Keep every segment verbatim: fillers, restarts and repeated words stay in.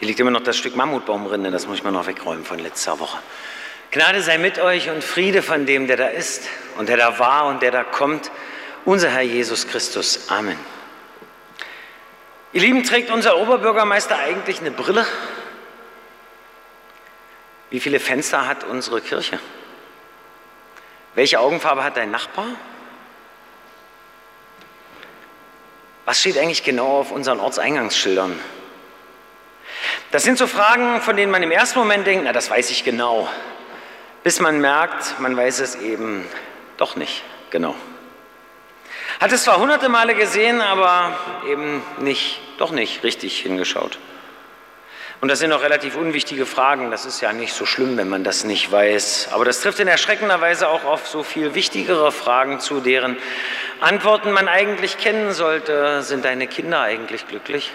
Hier liegt immer noch das Stück Mammutbaumrinde, das muss ich mal noch wegräumen von letzter Woche. Gnade sei mit euch und Friede von dem, der da ist und der da war und der da kommt, unser Herr Jesus Christus. Amen. Ihr Lieben, trägt unser Oberbürgermeister eigentlich eine Brille? Wie viele Fenster hat unsere Kirche? Welche Augenfarbe hat dein Nachbar? Was steht eigentlich genau auf unseren Ortseingangsschildern? Das sind so Fragen, von denen man im ersten Moment denkt, na, das weiß ich genau. Bis man merkt, man weiß es eben doch nicht genau. Hat es zwar hunderte Male gesehen, aber eben nicht, doch nicht richtig hingeschaut. Und das sind auch relativ unwichtige Fragen. Das ist ja nicht so schlimm, wenn man das nicht weiß. Aber das trifft in erschreckender Weise auch auf so viel wichtigere Fragen zu, deren Antworten man eigentlich kennen sollte. Sind deine Kinder eigentlich glücklich?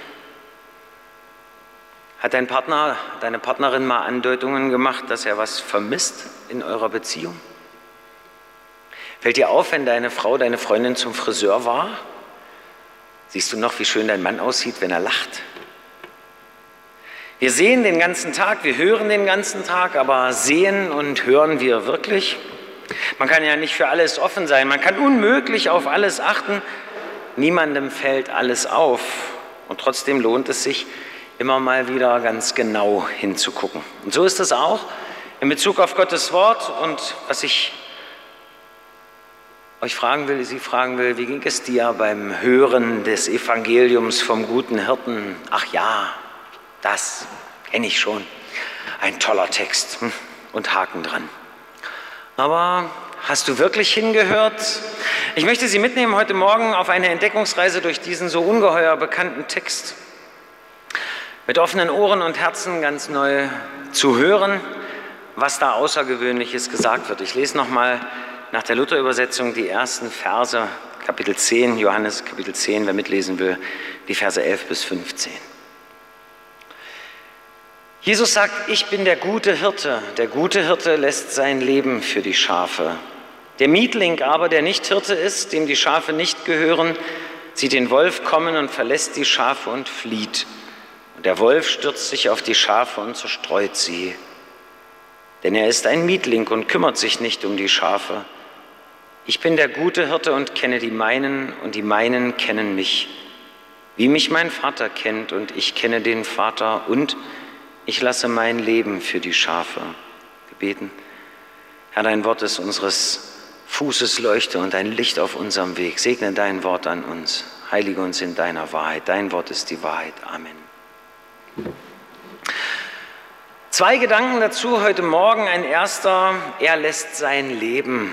Hat dein Partner, deine Partnerin mal Andeutungen gemacht, dass er was vermisst in eurer Beziehung? Fällt dir auf, wenn deine Frau, deine Freundin zum Friseur war? Siehst du noch, wie schön dein Mann aussieht, wenn er lacht? Wir sehen den ganzen Tag, wir hören den ganzen Tag, aber sehen und hören wir wirklich? Man kann ja nicht für alles offen sein, man kann unmöglich auf alles achten. Niemandem fällt alles auf und trotzdem lohnt es sich, immer mal wieder ganz genau hinzugucken. Und so ist es auch in Bezug auf Gottes Wort. Und was ich euch fragen will, Sie fragen will, wie ging es dir beim Hören des Evangeliums vom guten Hirten? Ach ja, das kenne ich schon. Ein toller Text und Haken dran. Aber hast du wirklich hingehört? Ich möchte Sie mitnehmen heute Morgen auf eine Entdeckungsreise durch diesen so ungeheuer bekannten Text. Mit offenen Ohren und Herzen ganz neu zu hören, was da Außergewöhnliches gesagt wird. Ich lese nochmal nach der Luther-Übersetzung die ersten Verse, Kapitel zehn, Johannes Kapitel zehn, wer mitlesen will, die Verse elf bis fünfzehn. Jesus sagt, ich bin der gute Hirte. Der gute Hirte lässt sein Leben für die Schafe. Der Mietling aber, der nicht Hirte ist, dem die Schafe nicht gehören, sieht den Wolf kommen und verlässt die Schafe und flieht. Und der Wolf stürzt sich auf die Schafe und zerstreut sie. Denn er ist ein Mietling und kümmert sich nicht um die Schafe. Ich bin der gute Hirte und kenne die meinen, und die meinen kennen mich. Wie mich mein Vater kennt, und ich kenne den Vater, und ich lasse mein Leben für die Schafe. Wir beten. Herr, dein Wort ist unseres Fußes Leuchte und ein Licht auf unserem Weg. Segne dein Wort an uns. Heilige uns in deiner Wahrheit. Dein Wort ist die Wahrheit. Amen. Zwei Gedanken dazu heute Morgen. Ein erster, er lässt sein Leben.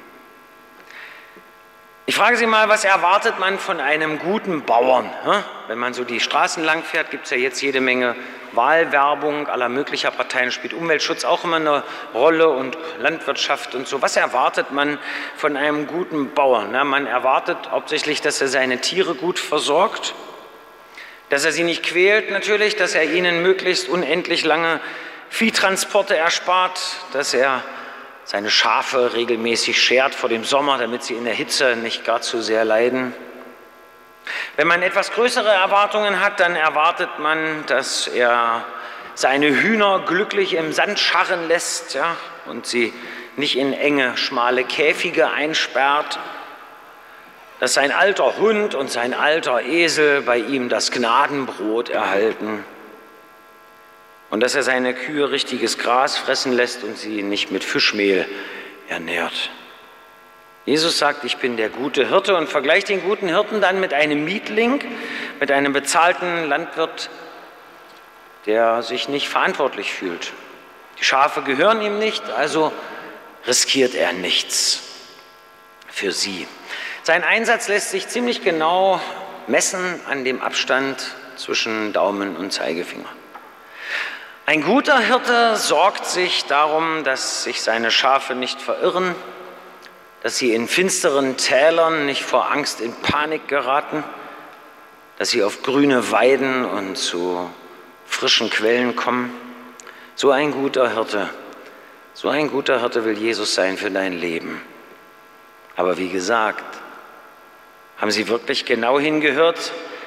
Ich frage Sie mal, was erwartet man von einem guten Bauern? Wenn man so die Straßen lang fährt, gibt es ja jetzt jede Menge Wahlwerbung aller möglicher Parteien, spielt Umweltschutz auch immer eine Rolle und Landwirtschaft und so. Was erwartet man von einem guten Bauern? Man erwartet hauptsächlich, dass er seine Tiere gut versorgt, dass er sie nicht quält natürlich, dass er ihnen möglichst unendlich lange Viehtransporte erspart, dass er seine Schafe regelmäßig schert vor dem Sommer, damit sie in der Hitze nicht gar zu sehr leiden. Wenn man etwas größere Erwartungen hat, dann erwartet man, dass er seine Hühner glücklich im Sand scharren lässt, ja, und sie nicht in enge, schmale Käfige einsperrt, dass sein alter Hund und sein alter Esel bei ihm das Gnadenbrot erhalten und dass er seine Kühe richtiges Gras fressen lässt und sie nicht mit Fischmehl ernährt. Jesus sagt, ich bin der gute Hirte und vergleicht den guten Hirten dann mit einem Mietling, mit einem bezahlten Landwirt, der sich nicht verantwortlich fühlt. Die Schafe gehören ihm nicht, also riskiert er nichts für sie. Sein Einsatz lässt sich ziemlich genau messen an dem Abstand zwischen Daumen und Zeigefinger. Ein guter Hirte sorgt sich darum, dass sich seine Schafe nicht verirren, dass sie in finsteren Tälern nicht vor Angst in Panik geraten, dass sie auf grüne Weiden und zu frischen Quellen kommen. So ein guter Hirte, so ein guter Hirte will Jesus sein für dein Leben. Aber wie gesagt, haben Sie wirklich genau hingehört,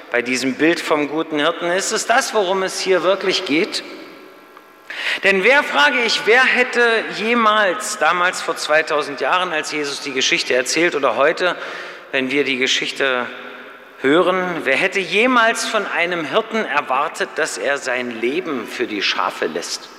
bei diesem Bild vom guten Hirten? Ist es das, worum es hier wirklich geht? Denn wer, frage ich, wer hätte jemals, damals vor zweitausend Jahren, als Jesus die Geschichte erzählt, oder heute, wenn wir die Geschichte hören, wer hätte jemals von einem Hirten erwartet, dass er sein Leben für die Schafe lässt?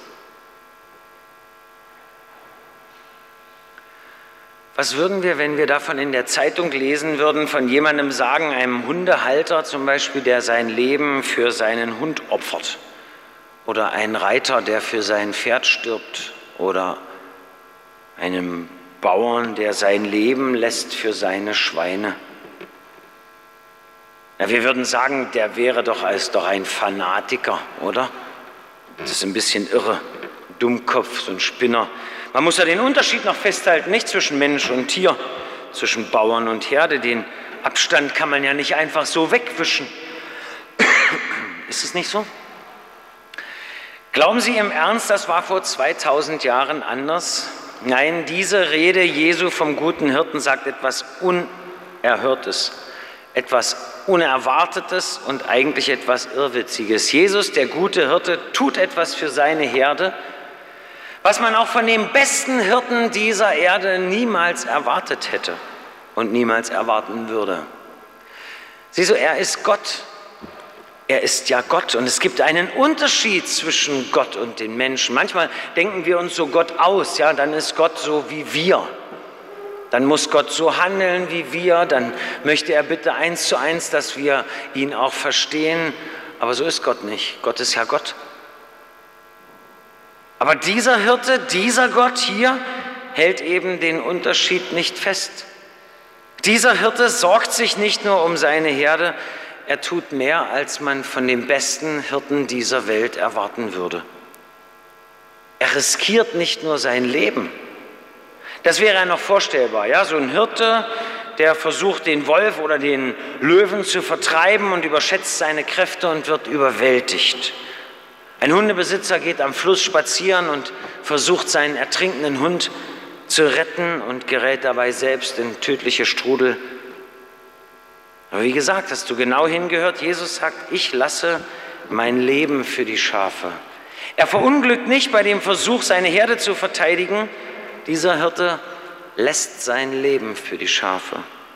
Was würden wir, wenn wir davon in der Zeitung lesen würden, von jemandem sagen, einem Hundehalter zum Beispiel, der sein Leben für seinen Hund opfert? Oder ein Reiter, der für sein Pferd stirbt? Oder einem Bauern, der sein Leben lässt für seine Schweine? Ja, wir würden sagen, der wäre doch als doch ein Fanatiker, oder? Das ist ein bisschen irre, Dummkopf, so ein Spinner. Man muss ja den Unterschied noch festhalten, nicht zwischen Mensch und Tier, zwischen Bauern und Herde. Den Abstand kann man ja nicht einfach so wegwischen. Ist es nicht so? Glauben Sie im Ernst, das war vor zweitausend Jahren anders? Nein, diese Rede Jesu vom guten Hirten sagt etwas Unerhörtes, etwas Unerwartetes und eigentlich etwas Irrwitziges. Jesus, der gute Hirte, tut etwas für seine Herde, was man auch von dem besten Hirten dieser Erde niemals erwartet hätte und niemals erwarten würde. Sieh so, er ist Gott. Er ist ja Gott und es gibt einen Unterschied zwischen Gott und den Menschen. Manchmal denken wir uns so Gott aus, ja, dann ist Gott so wie wir. Dann muss Gott so handeln wie wir, dann möchte er bitte eins zu eins, dass wir ihn auch verstehen. Aber so ist Gott nicht. Gott ist ja Gott. Aber dieser Hirte, dieser Gott hier, hält eben den Unterschied nicht fest. Dieser Hirte sorgt sich nicht nur um seine Herde, er tut mehr, als man von dem besten Hirten dieser Welt erwarten würde. Er riskiert nicht nur sein Leben. Das wäre ja noch vorstellbar, ja, so ein Hirte, der versucht, den Wolf oder den Löwen zu vertreiben und überschätzt seine Kräfte und wird überwältigt. Ein Hundebesitzer geht am Fluss spazieren und versucht, seinen ertrinkenden Hund zu retten und gerät dabei selbst in tödliche Strudel. Aber wie gesagt, hast du genau hingehört, Jesus sagt, ich lasse mein Leben für die Schafe. Er verunglückt nicht bei dem Versuch, seine Herde zu verteidigen. Dieser Hirte lässt sein Leben für die Schafe.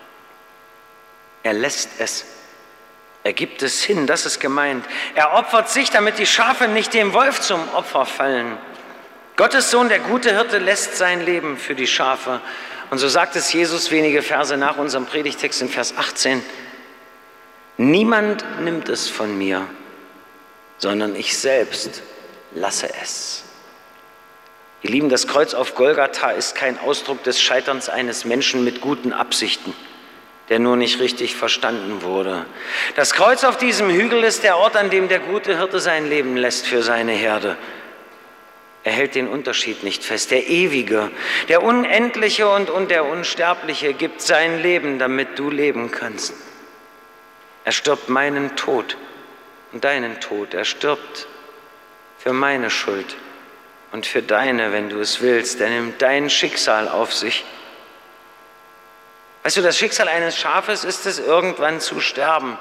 Er lässt es. Er gibt es hin, das ist gemeint. Er opfert sich, damit die Schafe nicht dem Wolf zum Opfer fallen. Gottes Sohn, der gute Hirte, lässt sein Leben für die Schafe. Und so sagt es Jesus wenige Verse nach unserem Predigtext in Vers achtzehn. Niemand nimmt es von mir, sondern ich selbst lasse es. Ihr Lieben, das Kreuz auf Golgatha ist kein Ausdruck des Scheiterns eines Menschen mit guten Absichten, der nur nicht richtig verstanden wurde. Das Kreuz auf diesem Hügel ist der Ort, an dem der gute Hirte sein Leben lässt für seine Herde. Er hält den Unterschied nicht fest. Der Ewige, der Unendliche und, und der Unsterbliche gibt sein Leben, damit du leben kannst. Er stirbt meinen Tod und deinen Tod. Er stirbt für meine Schuld und für deine, wenn du es willst. Er nimmt dein Schicksal auf sich. Weißt du, das Schicksal eines Schafes ist es, irgendwann zu sterben.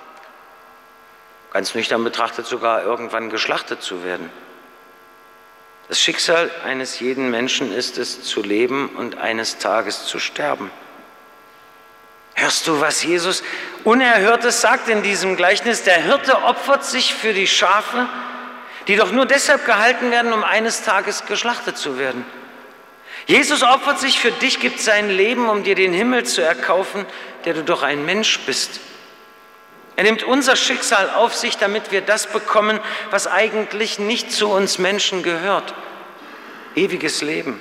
Ganz nüchtern betrachtet sogar irgendwann geschlachtet zu werden. Das Schicksal eines jeden Menschen ist es, zu leben und eines Tages zu sterben. Hörst du, was Jesus Unerhörtes sagt in diesem Gleichnis? Der Hirte opfert sich für die Schafe, die doch nur deshalb gehalten werden, um eines Tages geschlachtet zu werden. Jesus opfert sich für dich, gibt sein Leben, um dir den Himmel zu erkaufen, der du doch ein Mensch bist. Er nimmt unser Schicksal auf sich, damit wir das bekommen, was eigentlich nicht zu uns Menschen gehört. Ewiges Leben.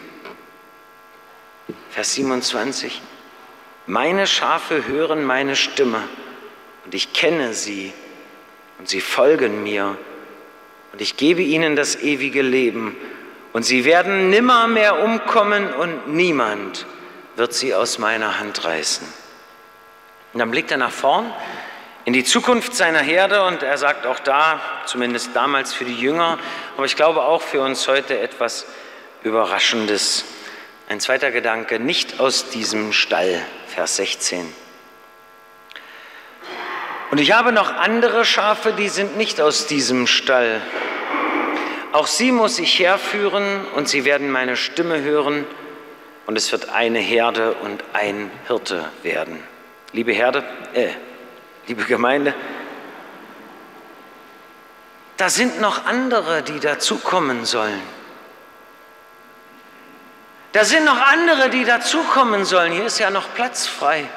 Vers siebenundzwanzig. Meine Schafe hören meine Stimme und ich kenne sie und sie folgen mir und ich gebe ihnen das ewige Leben und sie werden nimmermehr umkommen und niemand wird sie aus meiner Hand reißen. Und dann blickt er nach vorn in die Zukunft seiner Herde und er sagt auch da, zumindest damals für die Jünger, aber ich glaube auch für uns heute etwas Überraschendes. Ein zweiter Gedanke, nicht aus diesem Stall, Vers sechzehn. Und ich habe noch andere Schafe, die sind nicht aus diesem Stall. Auch sie muss ich herführen und sie werden meine Stimme hören und es wird eine Herde und ein Hirte werden. Liebe Herde, äh, liebe Gemeinde, da sind noch andere, die dazukommen sollen. Da sind noch andere, die dazukommen sollen. Hier ist ja noch Platz frei.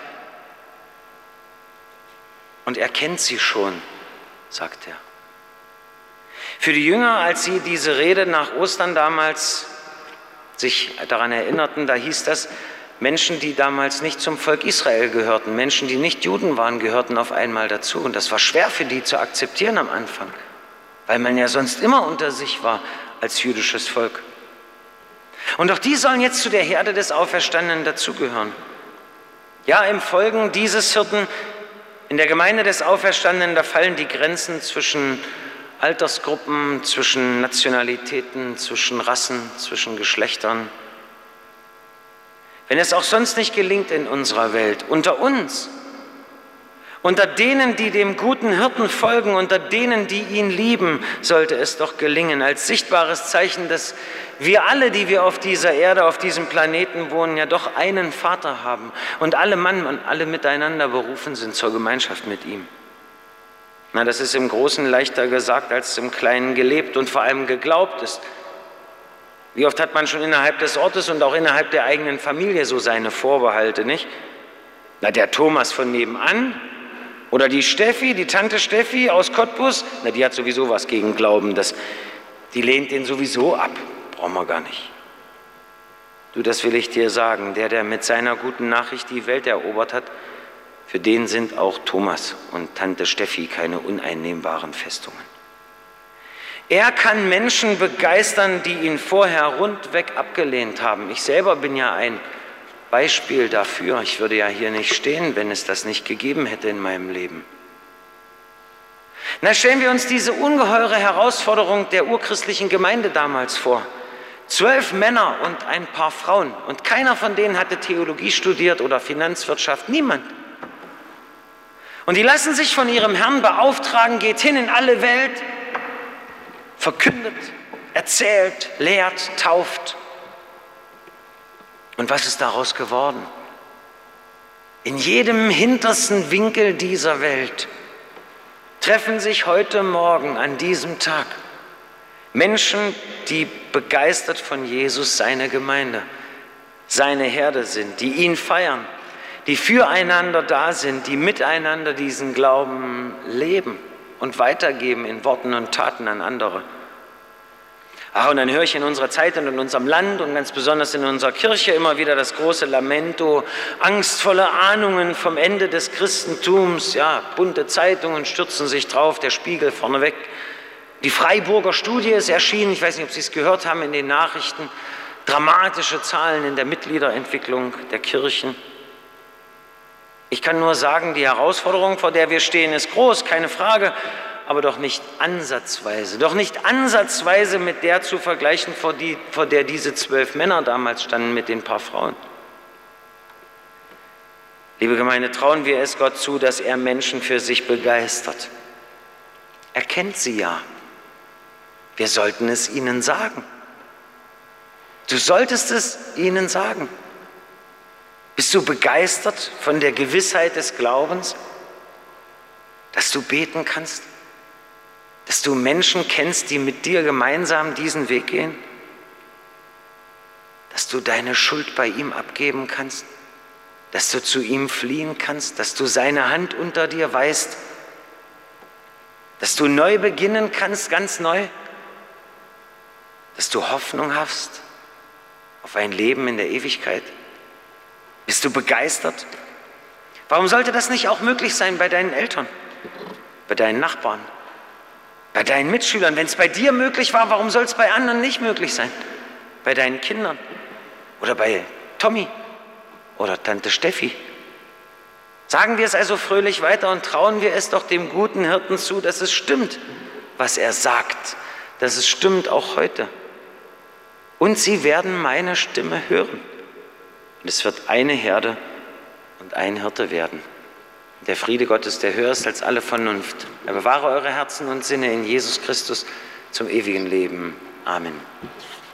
Und er kennt sie schon, sagt er. Für die Jünger, als sie diese Rede nach Ostern damals sich daran erinnerten, da hieß das, Menschen, die damals nicht zum Volk Israel gehörten, Menschen, die nicht Juden waren, gehörten auf einmal dazu. Und das war schwer für die zu akzeptieren am Anfang, weil man ja sonst immer unter sich war als jüdisches Volk. Und auch die sollen jetzt zu der Herde des Auferstandenen dazugehören. Ja, im Folgen dieses Hirten in der Gemeinde des Auferstandenen, da fallen die Grenzen zwischen Altersgruppen, zwischen Nationalitäten, zwischen Rassen, zwischen Geschlechtern. Wenn es auch sonst nicht gelingt in unserer Welt, unter uns, unter denen, die dem guten Hirten folgen, unter denen, die ihn lieben, sollte es doch gelingen, als sichtbares Zeichen, dass wir alle, die wir auf dieser Erde, auf diesem Planeten wohnen, ja doch einen Vater haben und alle Mann und alle miteinander berufen sind zur Gemeinschaft mit ihm. Na, das ist im Großen leichter gesagt als im Kleinen gelebt und vor allem geglaubt ist. Wie oft hat man schon innerhalb des Ortes und auch innerhalb der eigenen Familie so seine Vorbehalte, nicht? Na, der Thomas von nebenan oder die Steffi, die Tante Steffi aus Cottbus, na, die hat sowieso was gegen Glauben, das, die lehnt den sowieso ab, brauchen wir gar nicht. Du, das will ich dir sagen, der, der mit seiner guten Nachricht die Welt erobert hat, für den sind auch Thomas und Tante Steffi keine uneinnehmbaren Festungen. Er kann Menschen begeistern, die ihn vorher rundweg abgelehnt haben. Ich selber bin ja ein Beispiel dafür. Ich würde ja hier nicht stehen, wenn es das nicht gegeben hätte in meinem Leben. Na, stellen wir uns diese ungeheure Herausforderung der urchristlichen Gemeinde damals vor. Zwölf Männer und ein paar Frauen. Und keiner von denen hatte Theologie studiert oder Finanzwirtschaft. Niemand. Und die lassen sich von ihrem Herrn beauftragen, geht hin in alle Welt, verkündet, erzählt, lehrt, tauft. Und was ist daraus geworden? In jedem hintersten Winkel dieser Welt treffen sich heute Morgen an diesem Tag Menschen, die begeistert von Jesus, seine Gemeinde, seine Herde sind, die ihn feiern, die füreinander da sind, die miteinander diesen Glauben leben und weitergeben in Worten und Taten an andere. Ach, und dann höre ich in unserer Zeit und in unserem Land und ganz besonders in unserer Kirche immer wieder das große Lamento, angstvolle Ahnungen vom Ende des Christentums, ja, bunte Zeitungen stürzen sich drauf, der Spiegel vorneweg. Die Freiburger Studie ist erschienen, ich weiß nicht, ob Sie es gehört haben in den Nachrichten, dramatische Zahlen in der Mitgliederentwicklung der Kirchen. Ich kann nur sagen, die Herausforderung, vor der wir stehen, ist groß, keine Frage, aber doch nicht ansatzweise, doch nicht ansatzweise mit der zu vergleichen, vor, die, vor der diese zwölf Männer damals standen mit den paar Frauen. Liebe Gemeinde, trauen wir es Gott zu, dass er Menschen für sich begeistert. Er kennt sie ja. Wir sollten es ihnen sagen. Du solltest es ihnen sagen. Bist du begeistert von der Gewissheit des Glaubens, dass du beten kannst, dass du Menschen kennst, die mit dir gemeinsam diesen Weg gehen, dass du deine Schuld bei ihm abgeben kannst, dass du zu ihm fliehen kannst, dass du seine Hand unter dir weißt, dass du neu beginnen kannst, ganz neu, dass du Hoffnung hast auf ein Leben in der Ewigkeit. Bist du begeistert? Warum sollte das nicht auch möglich sein bei deinen Eltern, bei deinen Nachbarn, bei deinen Mitschülern? Wenn es bei dir möglich war, warum soll es bei anderen nicht möglich sein? Bei deinen Kindern oder bei Tommy oder Tante Steffi? Sagen wir es also fröhlich weiter und trauen wir es doch dem guten Hirten zu, dass es stimmt, was er sagt, dass es stimmt auch heute. Und sie werden meine Stimme hören. Und es wird eine Herde und ein Hirte werden. Der Friede Gottes, der höher ist als alle Vernunft, er bewahre eure Herzen und Sinne in Jesus Christus zum ewigen Leben. Amen.